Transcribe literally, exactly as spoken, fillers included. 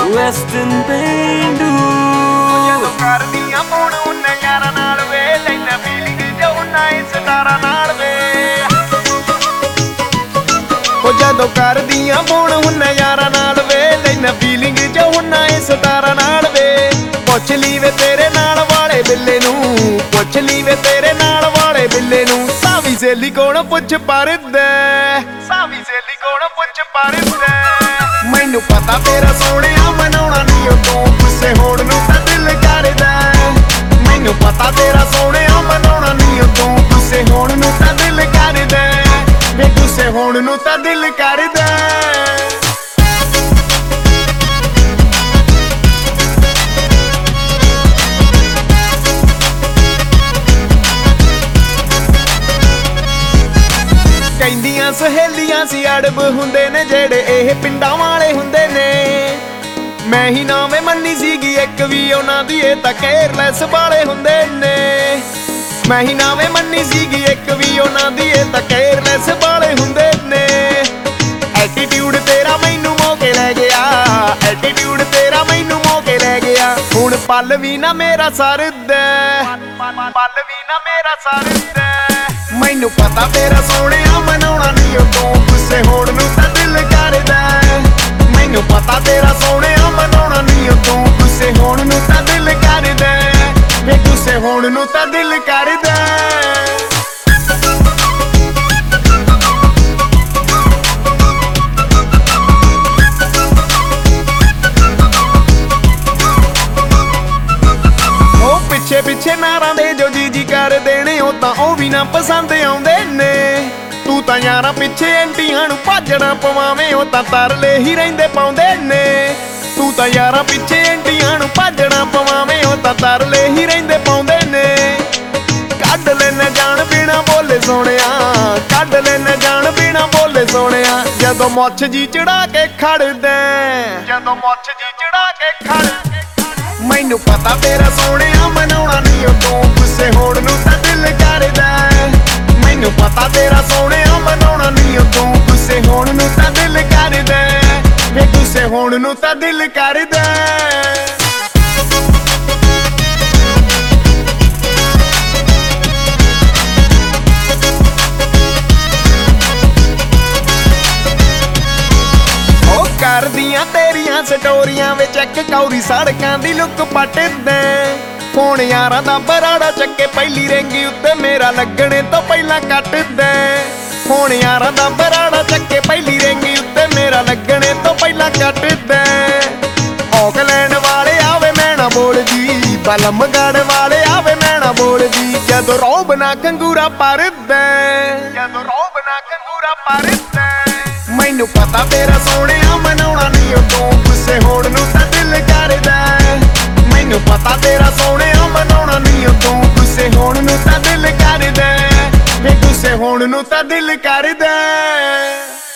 western ਪੇਂਡੂ ਜਦੋਂ ਕਰਦੀਆਂ ਫੋਨ ਉਹਨਾਂ ਯਾਰਾਂ ਨਾਲ ਵੇ ਲੈਣਾ ਫੀਲਿੰਗ ਜੋ ਉਹਨਾਂ ਇਸ ਤਾਰਾ ਨਾਲ ਵੇ ਉਹ ਜਦੋਂ ਕਰਦੀਆਂ ਫੋਨ ਉਹਨਾਂ ਯਾਰਾਂ ਨਾਲ ਵੇ ਲੈਣਾ ਫੀਲਿੰਗ ਜੋ ਉਹਨਾਂ ਇਸ ਤਾਰਾ ਨਾਲ ਵੇ ਪੁੱਛ ਲਈ ਵੇ ਤੇਰੇ ਨਾਲ ਵਾਲੇ ਬਿੱਲੇ ਨੂੰ ਪੁੱਛ ਲਈ ਵੇ ਤੇਰੇ ਨਾਲ ਵਾਲੇ ਬਿੱਲੇ ਨੂੰ ਸਾਵੀ ਸੇਲੀ ਕੋਣ ਪੁੱਛ ਪਰਦਾ ਸਾਵੀ ਸੇਲੀ ਕੋਣ ਪੁੱਛ ਪਰਦਾ ਮੈਨੂੰ ਪਤਾ ਤੇਰਾ ਸੋਹਣਿਆ ਮਨਾਉਣਾ ਨਹੀਂ ਉਹ ਤੂੰ ਗੁੱਸੇ ਹੋਣ ਨੂੰ ਤਾਂ ਦਿਲ ਕਰਦਾ ਮੈਨੂੰ ਪਤਾ ਤੇਰਾ ਸੋਹਣਿਆ ਮਨਾਉਣਾ ਨਹੀਂ ਉਹ ਤੂੰ ਗੁੱਸੇ ਹੋਣ ਨੂੰ ਤਾਂ ਦਿਲ ਕਰਦਾ ਵੇ ਗੁੱਸੇ ਹੋਣ ਨੂੰ ਤਾਂ ਦਿਲ ਕਰਦਾ ਕਹਿੰਦੀਆਂ ਸਹੇਲੀਆਂ ਸੀ ਅੜਬ ਹੁੰਦੇ ਨੇ ਜਿਹੜੇ ਇਹ ਪਿੰਡਾਂ ਵਾਲੇ ਹੁੰਦੇ ਨੇ ਮੈਂ ਹੀ ਨਾਵੇਂ ਮੰਨੀ ਸੀਗੀ ਇੱਕ ਵੀ ਉਹਨਾਂ ਦੀ ਇਹ ਤਾਂ ਕੇਅਰਲੈਸ ਵਾਲੇ ਹੁੰਦੇ ਨੇ ਮੈਂ ਹੀ ਨਾਵੇਂ ਮੰਨੀ ਸੀਗੀ ਇੱਕ ਵੀ ਉਹਨਾਂ ਦੀ ਇਹ ਤਾਂ ਕੇਅਰਲੈਸ ਵਾਲੇ ਹੁੰਦੇ ਨੇ ਐਟੀਟਿਊਡ ਤੇਰਾ ਮੈਨੂੰ ਮੋਕੇ ਲੈ ਗਿਆ ਐਟੀਟਿਊਡ ਤੇਰਾ ਮੈਨੂੰ ਮੋਕੇ ਲੈ ਗਿਆ ਹੁਣ ਪਲ ਵੀ ਨਾ ਮੇਰਾ ਸਰਦਾ ਪਲ ਵੀ ਨਾ ਮੇਰਾ ਸਰਦਾ ਮੈਨੂੰ ਪਤਾ ਤੇਰਾ ਸੋਹਣਿਆ ਮਨਾਉਣਾ ਨਹੀਂ ਉਹ ਤੂੰ ਗੁੱਸੇ ਹੋਣ ਨੂੰ ਤਾਂ ਦਿਲ ਕਰਦਾ ਮੈਨੂੰ ਪਤਾ ਤੇਰਾ ਸੋਹਣਿਆ ਮਨਾਉਣਾ ਨਹੀਂ ਉਹ ਤੂੰ ਗੁੱਸੇ ਹੋਣ ਨੂੰ ਤਾਂ ਦਿਲ ਕਰਦਾ ਵੇ ਗੁੱਸੇ ਹੋਣ ਨੂੰ ਤਾਂ ਦਿਲ ਕਰਦਾ ਪਿੱਛੇ ਪਿੱਛੇ ਨਾਰਾਂ ਦੇ ਜੋ ਜੀ ਜੀ ਕਰ ਦੇਣੇ ਉਹ ਤਾਂ ਉਹ ਵੀ ਨਾ ਪਸੰਦ ਆਉਂਦੇ ਨੇ ਤੂੰ ਤਾਂ ਯਾਰਾਂ ਪਿੱਛੇ ਐਂਟੀਆਂ ਨੂੰ ਭਾਜਣਾ ਪਵਾਵੇਂ ਉਹ ਤਾਂ ਤਰਲੇ ਹੀ ਰਹਿੰਦੇ ਪਾਉਂਦੇ ਨੇ ਤੂੰ ਤਾਂ ਯਾਰਾਂ ਪਿੱਛੇ ਐਂਟੀਆਂ ਨੂੰ ਭਾਜਣਾ ਪਵਾਵੇਂ ਉਹ ਤਾਂ ਤਰਲੇ ਹੀ ਰਹਿੰਦੇ ਪਾਉਂਦੇ ਨੇ ਕੱਢ ਲੈਣਾ ਜਾਣ ਬਿਨਾ ਬੋਲੇ ਸੋਹਣਿਆ ਕੱਢ ਲੈਣਾ ਜਾਣ ਬਿਨਾ ਬੋਲੇ ਸੋਹਣਿਆ ਜਦੋਂ ਮੁੱਛ ਜੀ ਚੜਾ ਕੇ ਖੜਦਾ ਜਦੋਂ ਮੁੱਛ ਜੀ ਚੜਾ ਕੇ ਖੜਦਾ ਮੈਨੂੰ ਪਤਾ ਤੇਰਾ ਸੋਹਣਿਆ ਮਨਾਉਣਾ ਨਹੀਂ ਉਹ ਤੂੰ ਗੁੱਸੇ ਹੋਣ ਨੂੰ ਤਾਂ ਦਿਲ ਕਰਦਾ ਮੈਨੂੰ ਪਤਾ ਤੇਰਾ ਸੋਹਣਿਆ ਮਨਾਉਣਾ ਨਹੀਂ ਉਹ ਤੂੰ ਗੁੱਸੇ ਹੋਣ ਨੂੰ ਤਾਂ ਦਿਲ ਕਰਦਾ ਵੇ ਗੁੱਸੇ ਹੋਣ ਨੂੰ ਤਾਂ ਦਿਲ ਕਰਦਾ ਕਰਦੀਆਂ ਤੇਰੀਆਂ ਸਟੋਰੀਆਂ ਵਿੱਚ ਇੱਕ ਕੌਰੀ ਸੜਕਾਂ ਦੀ ਲੁੱਕ ਪੱਟਦਾ ਫੋਨ ਯਾਰਾਂ ਦਾ ਬਰਾੜਾ ਚੱਕੇ ਪਹਿਲੀ ਰਿੰਗੀ ਉੱਤੇ ਮੇਰਾ ਲੱਗਣੇ ਤੋਂ ਪਹਿਲਾਂ ਕੱਟਦਾ ਫੋਨ ਯਾਰਾਂ ਦਾ ਬਰਾੜਾ ਚੱਕੇ ਪਹਿਲੀ ਰਿੰਗੀ ਉੱਤੇ ਮੇਰਾ ਲੱਗਣੇ ਤੋਂ ਪਹਿਲਾਂ ਕੱਟਦਾ ਆਕਲੈਂਡ ਵਾਲੇ ਆਵੇ ਮੈਂ ਨਾ ਬੋਲਦੀ ਬਲਮਗੜ ਵਾਲੇ ਆਵੇ ਮੈਂ ਨਾ ਬੋਲਦੀ ਜਦੋਂ ਰੋਬ ਨਾ ਕੰਗੂਰਾ ਪਰਦਾ ਜਦੋਂ ਰੋਬ ਨਾ ਕੰਗੂਰਾ ਪਰਦਾ ਮੈਨੂੰ ਪਤਾ ਤੇਰਾ ਸੋਹਣਿਆ ਮਨਾਉਣਾ ਨਹੀਂ ਉਹ ਤੂੰ ਗੁੱਸੇ ਹੋਣ ਨੂੰ ਤਾਂ ਦਿਲ ਕਰਦਾ ਮੈਨੂੰ ਪਤਾ ਤੇਰਾ ਸੋਹਣਿਆ ਮਨਾਉਣਾ ਨਹੀਂ ਉਹ ਤੂੰ ਗੁੱਸੇ ਹੋਣ ਨੂੰ ਤਾਂ ਦਿਲ ਕਰਦਾ ਵੇ ਗੁੱਸੇ ਹੋਣ ਨੂੰ ਤਾਂ ਦਿਲ ਕਰਦਾ